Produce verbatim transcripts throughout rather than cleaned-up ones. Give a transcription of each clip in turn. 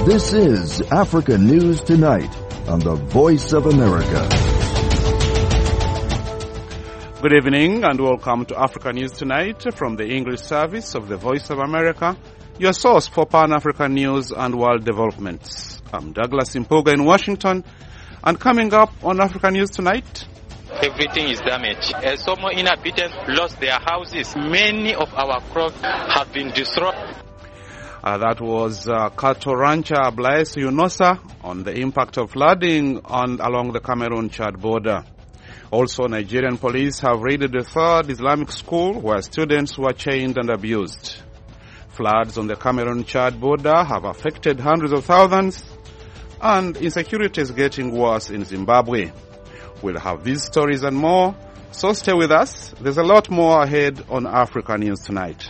This is Africa News Tonight on the Voice of America. Good evening and welcome to Africa News Tonight from the English service of the Voice of America, your source for Pan-African news and world developments. I'm Douglas Impoga in Washington, and coming up on Africa News Tonight, everything is damaged. Uh, some inhabitants lost their houses. Many of our crops have been destroyed. Uh, that was uh, cattle rancher Blaise Yunosa on the impact of flooding on along the Cameroon-Chad border. Also, Nigerian police have raided a third Islamic school where students were chained and abused. Floods on the Cameroon-Chad border have affected hundreds of thousands, and insecurity is getting worse in Zimbabwe. We'll have these stories and more, so stay with us. There's a lot more ahead on Africa News Tonight.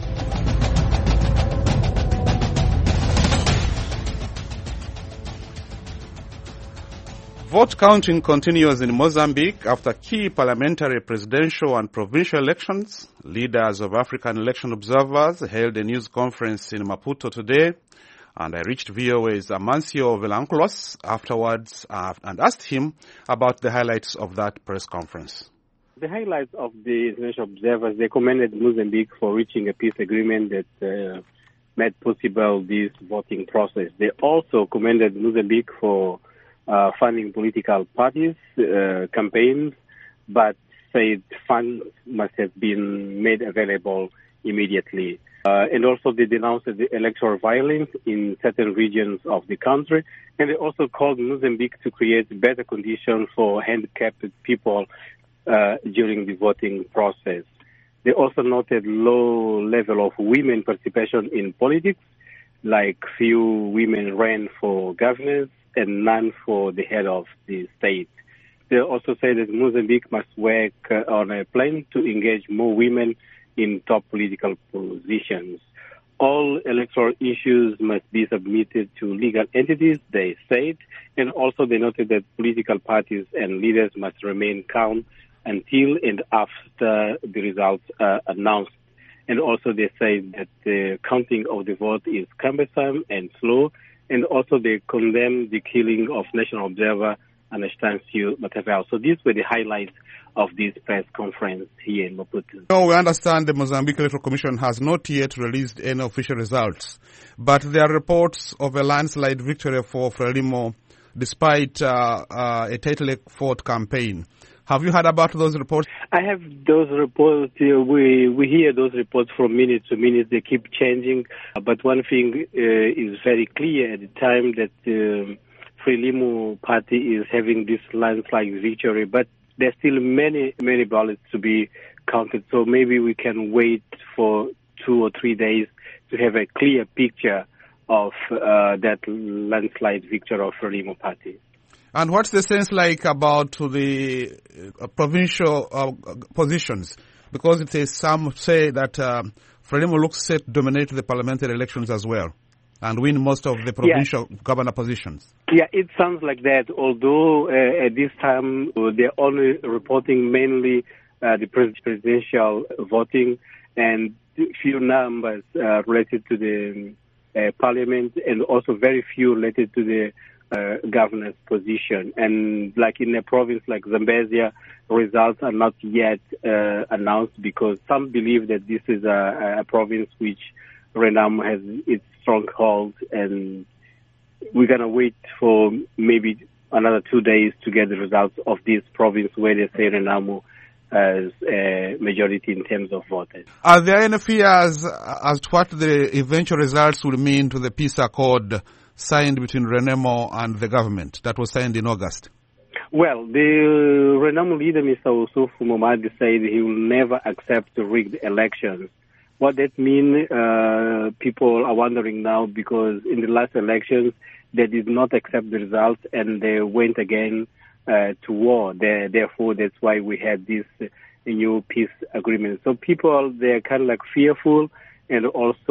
Vote counting continues in Mozambique after key parliamentary, presidential and provincial elections. Leaders of African election observers held a news conference in Maputo today, and I reached V O A's Amancio Vilanculos afterwards uh, and asked him about the highlights of that press conference. The highlights of the international observers, they commended Mozambique for reaching a peace agreement that uh, made possible this voting process. They also commended Mozambique for Uh, funding political parties, uh, campaigns, but said funds must have been made available immediately. Uh, and also they denounced the electoral violence in certain regions of the country. And they also called Mozambique to create better conditions for handicapped people uh, during the voting process. They also noted low level of women participation in politics, like few women ran for governors and none for the head of the state. They also say that Mozambique must work uh, on a plan to engage more women in top political positions. All electoral issues must be submitted to legal entities, they said, and also they noted that political parties and leaders must remain calm until and after the results are announced. And also they say that the counting of the vote is cumbersome and slow, and also they condemn the killing of national observer Anastasio Matavao. So these were the highlights of this press conference here in Maputo. No, we understand the Mozambique Electoral Commission has not yet released any official results, but there are reports of a landslide victory for Frelimo despite uh, uh, a tightly fought campaign. Have you heard about those reports? I have those reports. Uh, we we hear those reports from minute to minute. They keep changing. Uh, but one thing uh, is very clear at the time that the uh, Frelimo party is having this landslide victory. But there's still many, many ballots to be counted. So maybe we can wait for two or three days to have a clear picture of uh, that landslide victory of Frelimo party. And what's the sense like about the uh, provincial uh, positions? Because it is, some say that uh, Frelimo looks set to dominate the parliamentary elections as well and win most of the provincial yeah. governor positions. Yeah, it sounds like that, although uh, at this time uh, they're only reporting mainly uh, the presidential voting and few numbers uh, related to the uh, parliament and also very few related to the Uh, governor's position. And like in a province like Zambezia, results are not yet uh, announced because some believe that this is a, a province which Renamo has its stronghold, and we're going to wait for maybe another two days to get the results of this province where they say Renamo has a majority in terms of voters. Are there any fears as to what the eventual results will mean to the peace accord signed between Renamo and the government that was signed in August? Well, the Renamo leader, Mister Ousuf Momadi, said he will never accept rigged elections. What that means, uh, people are wondering now, because in the last elections, they did not accept the results and they went again uh, to war. They, therefore, that's why we had this uh, new peace agreement. So people, they're kind of like fearful, and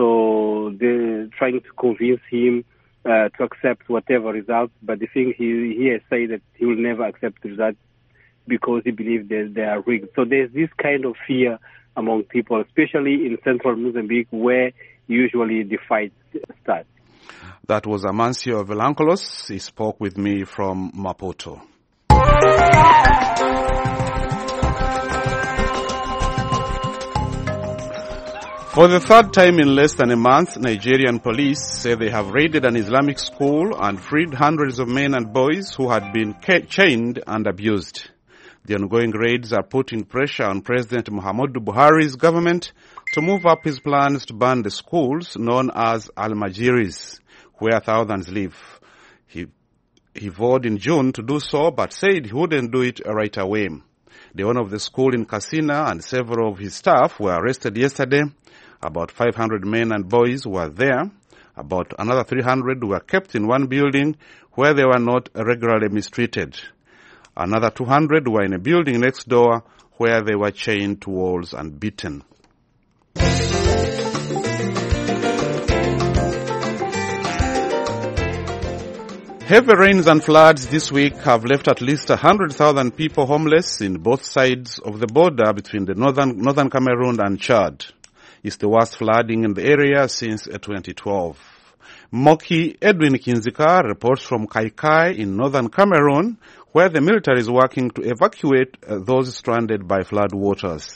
also they're trying to convince him Uh, to accept whatever results, but the thing he, he has said that he will never accept the results because he believes that they are rigged. So there's this kind of fear among people, especially in central Mozambique, where usually the fights start. That was Amancio Velancolos. He spoke with me from Maputo. For the third time in less than a month, Nigerian police say they have raided an Islamic school and freed hundreds of men and boys who had been chained and abused. The ongoing raids are putting pressure on President Muhammadu Buhari's government to move up his plans to ban the schools known as Al-Majiris, where thousands live. He, he vowed in June to do so, but said he wouldn't do it right away. The owner of the school in Katsina and several of his staff were arrested yesterday. About five hundred men and boys were there. About another three hundred were kept in one building where they were not regularly mistreated. Another two hundred were in a building next door where they were chained to walls and beaten. Heavy rains and floods this week have left at least one hundred thousand people homeless in both sides of the border between the northern, northern Cameroon and Chad. It's the worst flooding in the area since twenty twelve. Moki Edwin Kinzika reports from Kaikai in northern Cameroon, where the military is working to evacuate uh, those stranded by flood waters.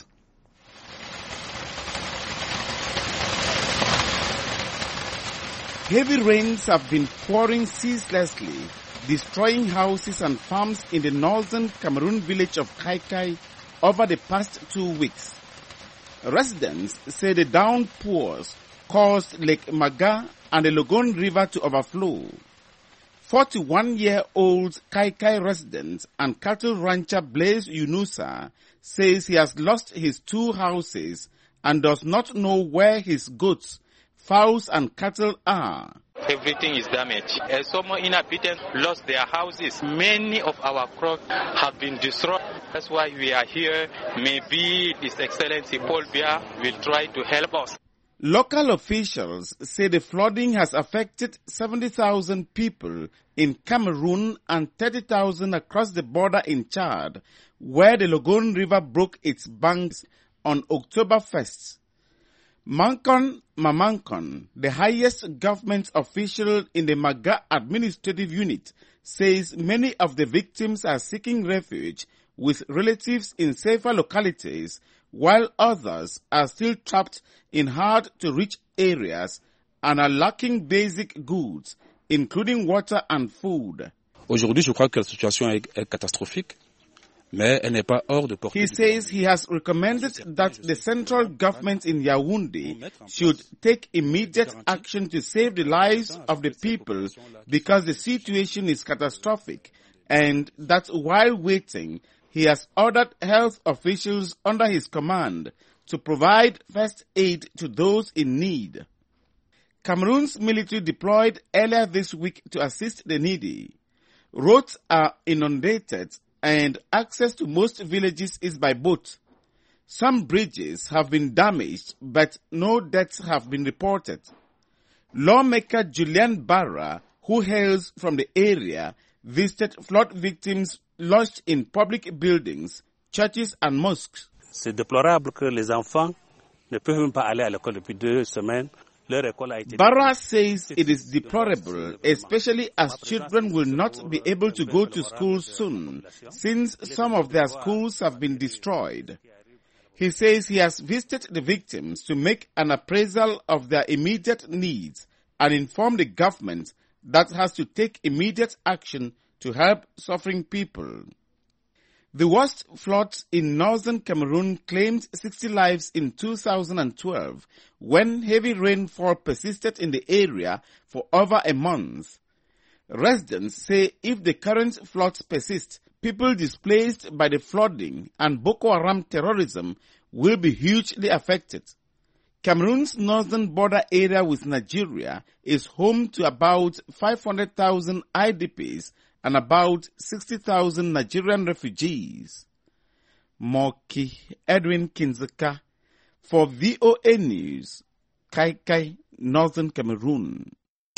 Heavy rains have been pouring ceaselessly, destroying houses and farms in the northern Cameroon village of Kaikai over the past two weeks. Residents say the downpours caused Lake Maga and the Logon River to overflow. forty-one-year-old Kaikai resident and cattle rancher Blaise Yunusa says he has lost his two houses and does not know where his goats, fowls and cattle are. Everything is damaged. Uh, some inhabitants lost their houses. Many of our crops have been destroyed. That's why we are here. Maybe His Excellency Paul Biya will try to help us. Local officials say the flooding has affected seventy thousand people in Cameroon and thirty thousand across the border in Chad, where the Logon River broke its banks on October first. Mankon Mamankon, the highest government official in the Maga administrative unit, says many of the victims are seeking refuge with relatives in safer localities, while others are still trapped in hard-to-reach areas and are lacking basic goods, including water and food. Aujourd'hui, je crois que la situation est, est catastrophique. Mais elle n'est pas hors de portée. He says he has recommended that the central government in Yaoundé should take immediate action to save the lives of the people because the situation is catastrophic, and that while waiting, he has ordered health officials under his command to provide first aid to those in need. Cameroon's military deployed earlier this week to assist the needy. Roads are inundated and access to most villages is by boat. Some bridges have been damaged, but no deaths have been reported. Lawmaker Julian Barra, who hails from the area, visited flood victims lodged in public buildings, churches and mosques. C'est déplorable que les enfants ne peuvent même pas aller à l'école depuis deux semaines. Barra says it is deplorable, especially as children will not be able to go to school soon, since some of their schools have been destroyed. He says he has visited the victims to make an appraisal of their immediate needs and inform the government that has to take immediate action to help suffering people. The worst floods in northern Cameroon claimed sixty lives in two thousand twelve when heavy rainfall persisted in the area for over a month. Residents say if the current floods persist, people displaced by the flooding and Boko Haram terrorism will be hugely affected. Cameroon's northern border area with Nigeria is home to about five hundred thousand I D Ps and about sixty thousand Nigerian refugees. Moki Edwin Kinzika for V O A News, Kaikai, Northern Cameroon.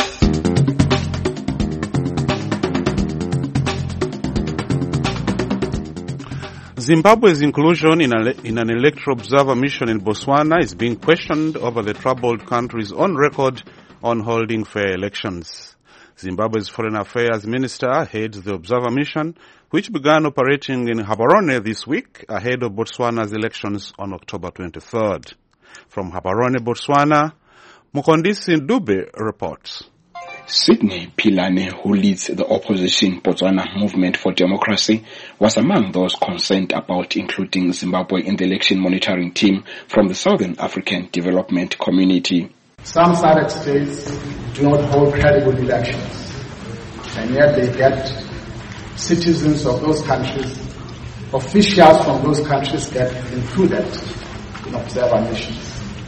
Zimbabwe's inclusion in, a, in an electoral observer mission in Botswana is being questioned over the troubled country's own record on holding fair elections. Zimbabwe's Foreign Affairs Minister heads the observer mission, which began operating in Gaborone this week ahead of Botswana's elections on October twenty-third. From Gaborone, Botswana, Mukondisi Dube reports. Sidney Pilane, who leads the opposition Botswana Movement for Democracy, was among those concerned about including Zimbabwe in the election monitoring team from the Southern African Development Community. Some S A D C states do not hold credible elections, and yet they get citizens of those countries, officials from those countries get included in observer missions.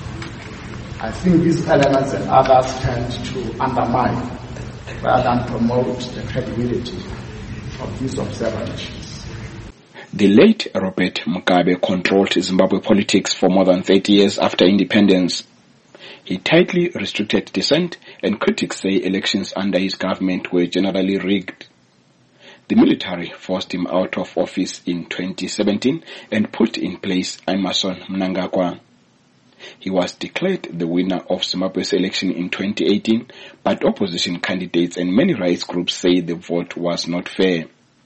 I think these elements and others tend to undermine rather than promote the credibility of these observer missions. The late Robert Mugabe controlled Zimbabwe politics for more than thirty years after independence. He tightly restricted dissent, and critics say elections under his government were generally rigged. The military forced him out of office in twenty seventeen and put in place Emmerson Mnangagwa. He was declared the winner of Zimbabwe's election in twenty eighteen, but opposition candidates and many rights groups say the vote was not fair.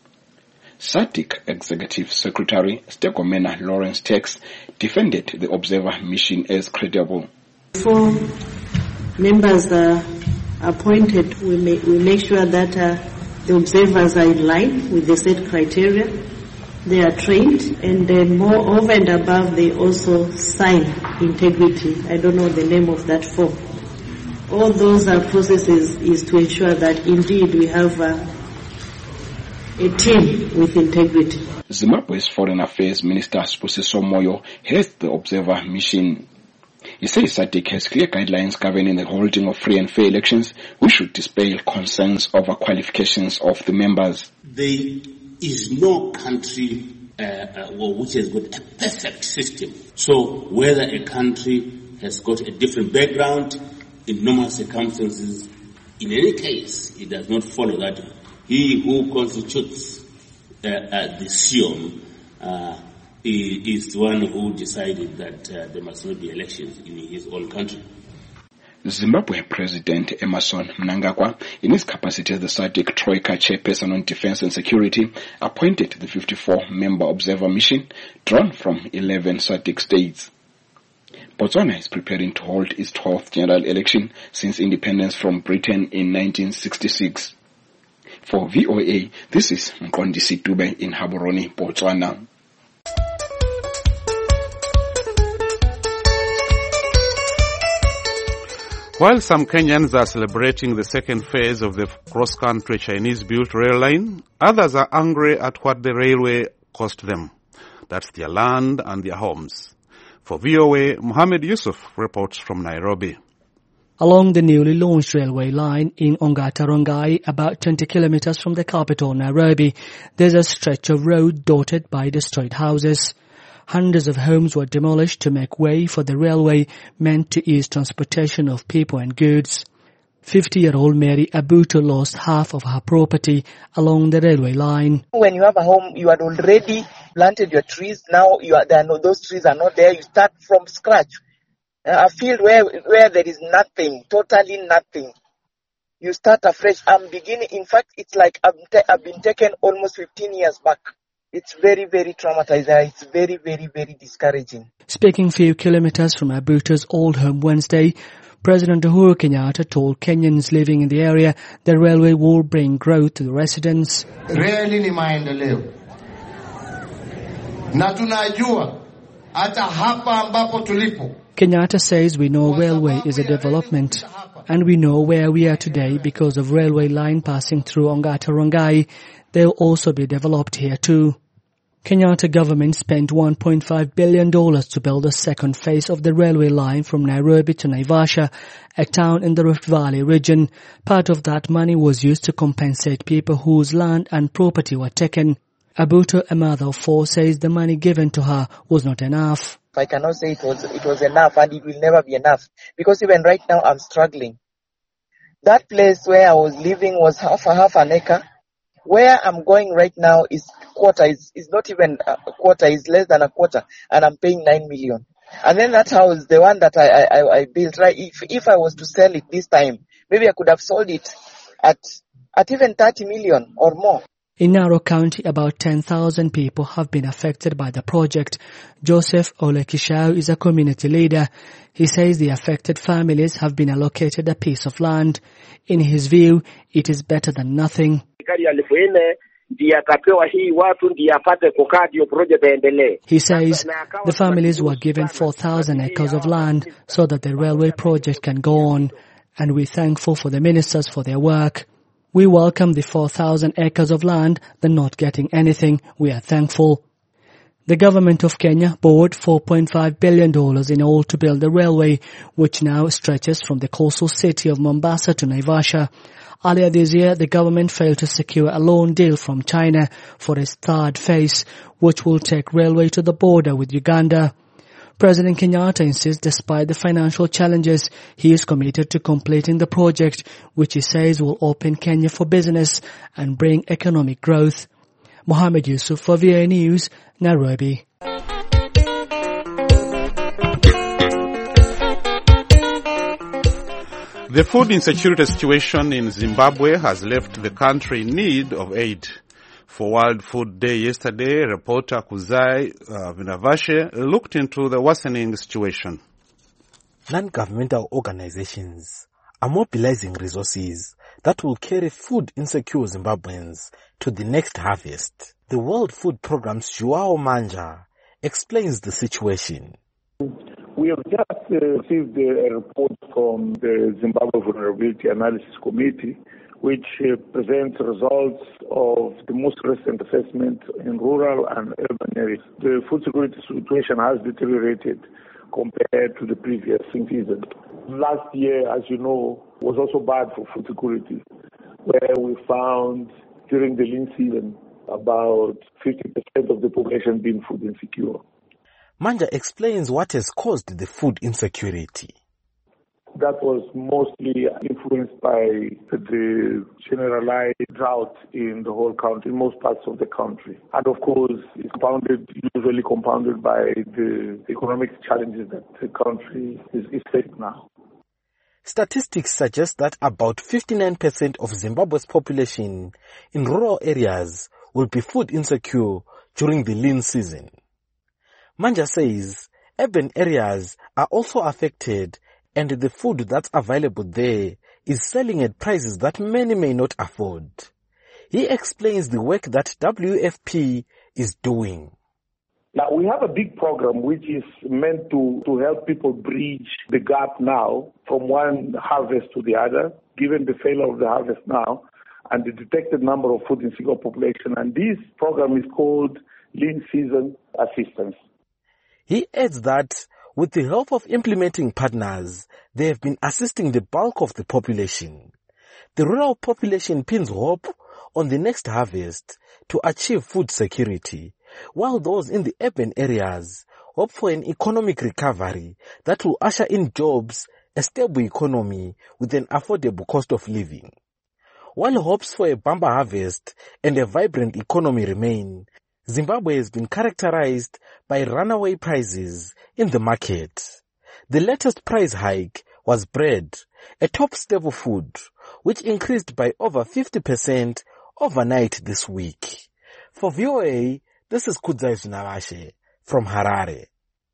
S A D C Executive Secretary Stegomena Lawrence Tax defended the observer mission as credible. Before members are appointed, we, may, we make sure that uh, the observers are in line with the set criteria. They are trained, and then more over and above, they also sign integrity. I don't know the name of that form. All those uh, processes is to ensure that indeed we have uh, a team with integrity. Zimbabwe's Foreign Affairs Minister Spusiso Moyo heads the observer mission. He says S A D C has clear guidelines governing the holding of free and fair elections, which should dispel concerns over qualifications of the members. There is no country uh, uh, which has got a perfect system. So whether a country has got a different background, in normal circumstances, in any case, it does not follow that he who constitutes uh, uh, the S I O M uh, is the one who decided that uh, there must not be elections in his own country. Zimbabwe President Emmerson Mnangagwa, in his capacity as the S A D C Troika Chairperson on Defense and Security, appointed the fifty-four member observer mission drawn from eleven S A D C states. Botswana is preparing to hold its twelfth general election since independence from Britain in nineteen sixty-six. For V O A, this is Mkondisi Dube in Gaborone, Botswana. While some Kenyans are celebrating the second phase of the cross-country Chinese-built rail line, others are angry at what the railway cost them. That's their land and their homes. For V O A, Mohammed Yusuf reports from Nairobi. Along the newly launched railway line in Ongata Rongai, about twenty kilometers from the capital Nairobi, there's a stretch of road dotted by destroyed houses. Hundreds of homes were demolished to make way for the railway meant to ease transportation of people and goods. fifty-year-old Mary Abuto lost half of her property along the railway line. When you have a home, you had already planted your trees. Now you are, there are no, those trees are not there. You start from scratch. Uh, a field where where there is nothing, totally nothing. You start afresh. I'm beginning. In fact, it's like I've, te- I've been taken almost fifteen years back. It's very, very traumatizing. It's very, very, very discouraging. Speaking few kilometers from Abuto's old home Wednesday, President Uhuru Kenyatta told Kenyans living in the area the railway will bring growth to the residents. Reli ni maendeleo. Na tunajua hata hapa ambapo tulipo. Kenyatta says we know railway is a development, and we know where we are today because of railway line passing through Ongata Rongai. They'll also be developed here too. Kenyatta government spent one point five billion dollars to build a second phase of the railway line from Nairobi to Naivasha, a town in the Rift Valley region. Part of that money was used to compensate people whose land and property were taken. Abuto, a mother of four, says the money given to her was not enough. I cannot say it was it was enough, and it will never be enough, because even right now I'm struggling. That place where I was living was half a half an acre. Where I'm going right now is quarter, is, is not even a quarter, is less than a quarter, and I'm paying nine million. And then that house, the one that I, I, I built, right, if, if I was to sell it this time, maybe I could have sold it at, at even thirty million or more. In Narok County, about ten thousand people have been affected by the project. Joseph Olekishau is a community leader. He says the affected families have been allocated a piece of land. In his view, it is better than nothing. He says the families were given four thousand acres of land so that the railway project can go on, and we're thankful for the ministers for their work. We welcome the four thousand acres of land. They're not getting anything. We are thankful. The government of Kenya borrowed four point five billion dollars in all to build the railway, which now stretches from the coastal city of Mombasa to Naivasha. Earlier this year, the government failed to secure a loan deal from China for its third phase, which will take railway to the border with Uganda. President Kenyatta insists despite the financial challenges, he is committed to completing the project, which he says will open Kenya for business and bring economic growth. Mohammed Yusuf for V A News, Nairobi. The food insecurity situation in Zimbabwe has left the country in need of aid. For World Food Day yesterday, reporter Kuzai uh, Vinavashe looked into the worsening situation. Non-governmental organizations are mobilizing resources that will carry food-insecure Zimbabweans to the next harvest. The World Food Programme's Joao Manja explains the situation. We have just uh, received a report from the Zimbabwe Vulnerability Analysis Committee, which uh, presents results of the most recent assessment in rural and urban areas. The food security situation has deteriorated compared to the previous season. Last year, as you know, was also bad for food security, where we found during the lean season about fifty percent of the population being food insecure. Manja explains what has caused the food insecurity. That was mostly influenced by the generalized drought in the whole country, in most parts of the country. And of course, it's compounded, usually compounded by the economic challenges that the country is, is facing now. Statistics suggest that about fifty-nine percent of Zimbabwe's population in rural areas will be food insecure during the lean season. Manja says urban areas are also affected, and the food that's available there is selling at prices that many may not afford. He explains the work that W F P is doing. Now, we have a big program which is meant to, to help people bridge the gap now from one harvest to the other, given the failure of the harvest now and the detected number of food insecure population. And this program is called Lean Season Assistance. He adds that with the help of implementing partners, they have been assisting the bulk of the population. The rural population pins hope on the next harvest to achieve food security, while those in the urban areas hope for an economic recovery that will usher in jobs, a stable economy with an affordable cost of living. While hopes for a bumper harvest and a vibrant economy remain, Zimbabwe has been characterized by runaway prices in the market. The latest price hike was bread, a top staple food, which increased by over fifty percent overnight this week. For V O A, this is Kudzai Vinavashe from Harare.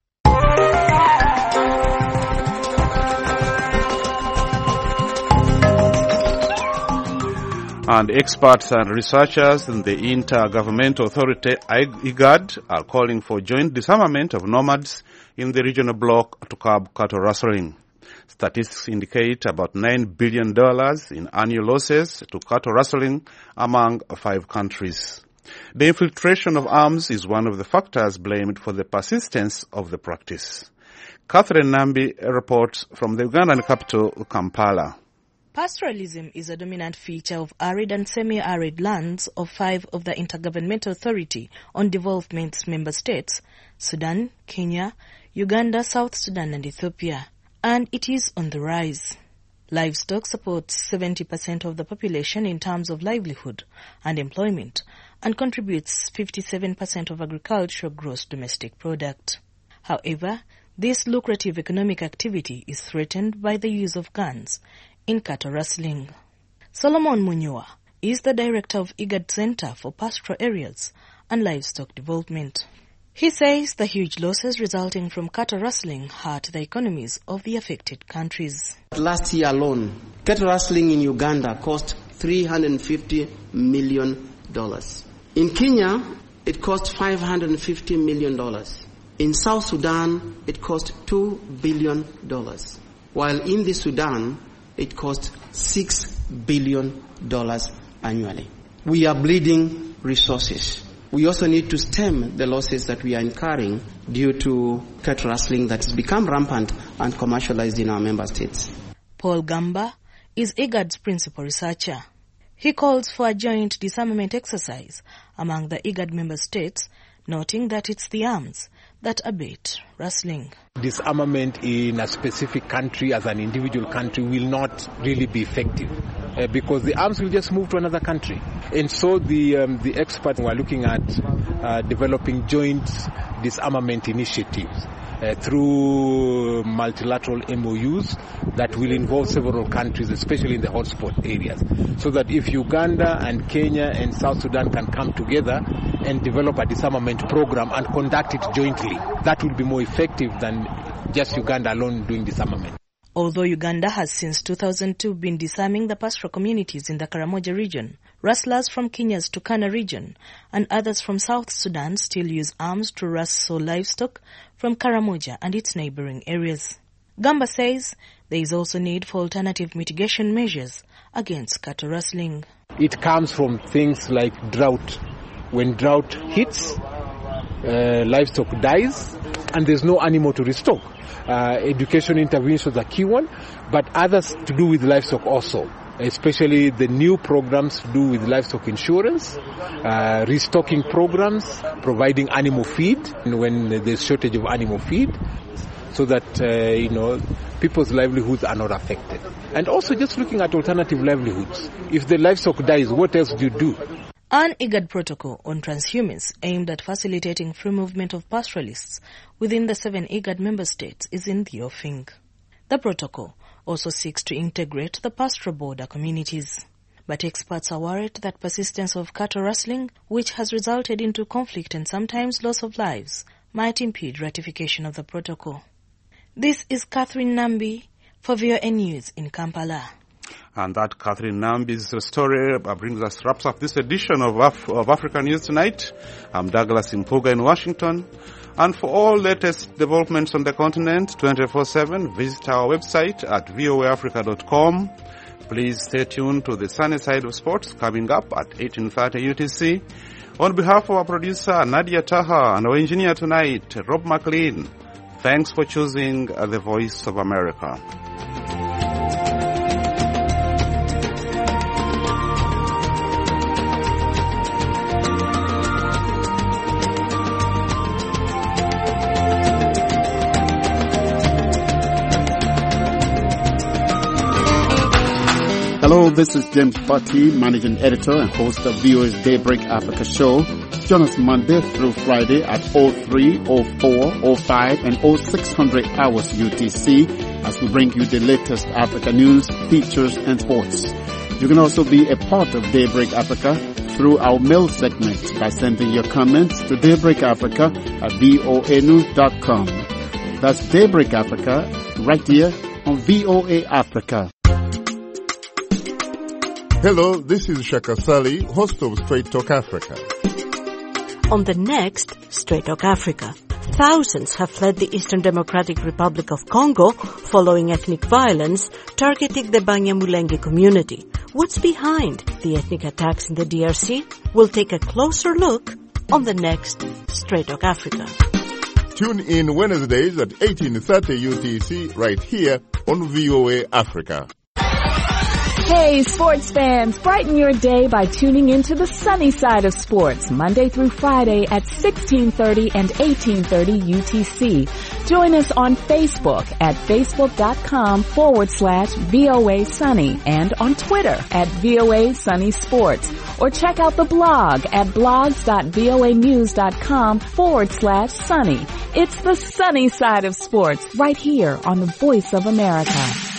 And experts and researchers in the Intergovernmental Authority, IGAD, are calling for joint disarmament of nomads in the regional bloc to curb cattle rustling. Statistics indicate about nine billion dollars in annual losses to cattle rustling among five countries. The infiltration of arms is one of the factors blamed for the persistence of the practice. Catherine Nambi reports from the Ugandan capital, Kampala. Pastoralism is a dominant feature of arid and semi-arid lands of five of the Intergovernmental Authority on Development's member states, Sudan, Kenya, Uganda, South Sudan and Ethiopia. And it is on the rise. Livestock supports seventy percent of the population in terms of livelihood and employment and contributes fifty-seven percent of agricultural gross domestic product. However, This lucrative economic activity is threatened by the use of guns in cattle rustling. Solomon Munyoa is the director of IGAD Center for Pastoral Areas and Livestock Development. He says the huge losses resulting from cattle rustling hurt the economies of the affected countries. Last year alone, cattle rustling in Uganda cost three hundred fifty million dollars. In Kenya, it cost five hundred fifty million dollars. In South Sudan, it cost two billion dollars. While in the Sudan, it cost six billion dollars annually. We are bleeding resources. We also need to stem the losses that we are incurring due to cattle rustling that has become rampant and commercialized in our member states. Paul Gamba is IGAD's principal researcher. He calls for a joint disarmament exercise among the IGAD member states, noting that it's the arms that abate rustling. Disarmament in a specific country as an individual country will not really be effective uh, because the arms will just move to another country. And so the um, the experts were looking at uh, developing joint disarmament initiatives uh, through multilateral M O Us that will involve several countries, especially in the hotspot areas, so that if Uganda and Kenya and South Sudan can come together and develop a disarmament program and conduct it jointly, that will be more effective than just Uganda alone doing disarmament. Although Uganda has since two thousand two been disarming the pastoral communities in the Karamoja region, rustlers from Kenya's Turkana region and others from South Sudan still use arms to rustle livestock from Karamoja and its neighboring areas. Gamba says there is also need for alternative mitigation measures against cattle rustling. It comes from things like drought. When drought hits, uh, livestock dies and there's no animal to restock. Uh, education interventions are a key one, but others to do with livestock also, especially the new programs to do with livestock insurance, uh, restocking programs, providing animal feed when there's shortage of animal feed, so that, uh, you know, people's livelihoods are not affected. And also just looking at alternative livelihoods. If the livestock dies, what else do you do? An IGAD protocol on transhumance aimed at facilitating free movement of pastoralists within the seven IGAD member states is in the offing. The protocol also seeks to integrate the pastoral border communities. But experts are worried that persistence of cattle rustling, which has resulted into conflict and sometimes loss of lives, might impede ratification of the protocol. This is Catherine Nambi for V O A News in Kampala. And that Catherine Nambi's story brings us, wraps up this edition of, Af- of Africa News Tonight. I'm Douglas Impuga in Washington. And for all latest developments on the continent, twenty-four seven, visit our website at v o a africa dot com. Please stay tuned to the sunny side of sports coming up at eighteen thirty U T C. On behalf of our producer, Nadia Taha, and our engineer tonight, Rob McLean, thanks for choosing the Voice of America. Hello, this is James Butty, Managing Editor and host of V O A's Daybreak Africa show. Join us Monday through Friday at oh three, oh four, oh five and oh six hundred hours U T C as we bring you the latest Africa news, features and sports. You can also be a part of Daybreak Africa through our mail segment by sending your comments to Daybreak Africa at v o a news dot com. That's Daybreak Africa right here on V O A Africa. Hello, this is Shaka Sali, host of Straight Talk Africa. On the next Straight Talk Africa, thousands have fled the Eastern Democratic Republic of Congo following ethnic violence targeting the Banyamulenge community. What's behind the ethnic attacks in the D R C? We'll take a closer look on the next Straight Talk Africa. Tune in Wednesdays at eighteen thirty U T C right here on V O A Africa. Hey, sports fans, brighten your day by tuning into the sunny side of sports, Monday through Friday at sixteen thirty and eighteen thirty U T C. Join us on Facebook at facebook.com forward slash VOA Sunny and on Twitter at VOA Sunny Sports. Or check out the blog at blogs.voanews.com forward slash sunny. It's the sunny side of sports right here on the Voice of America.